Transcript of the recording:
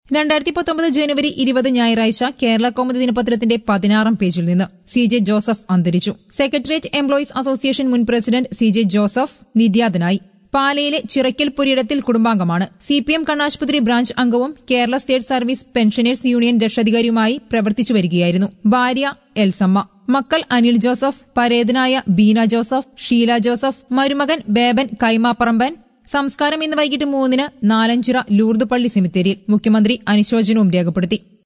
2019 ജനുവരി 20 ഞായറാഴ്ച കേരള കൗമുദി ദിനപത്രത്തിന്റെ 16-ാം പേജിൽ നിന്ന് CJ ജോസഫ് അന്തരിച്ചു. സെക്രട്ടേറിയറ്റ് എംപ്ലോയീസ് അസോസിയേഷൻ മുൻ പ്രസിഡന്റ് CJ ജോസഫ് നിര്യാതനായി. പാലയിലെ ചിറക്കൽ പുരയിടത്തിൽ കുടുംബാംഗമാണ്. CPM കണ്ണാശുപത്രി ബ്രാഞ്ച് അംഗവും Kerala state service pensioners union രക്ഷാധികാരിയുമായി പ്രവർത്തിച്ചു വരികയായിരുന്നു. ഭാര്യ എൽസമ്മ, മക്കൾ അനിൽ ജോസഫ്, പരേതനായ ബീന ജോസഫ്, ഷീല ജോസഫ്, മരുമകൻ ബേബൻ കൈമാപ്പറമ്പൻ. സംസ്കാരം ഇന്ന് വൈകിട്ട് 3-ന് നാലഞ്ചിറ ലൂർദ് പള്ളി സെമിത്തേരിയിൽ. മുഖ്യമന്ത്രി അനുശോചനവും രേഖപ്പെടുത്തി.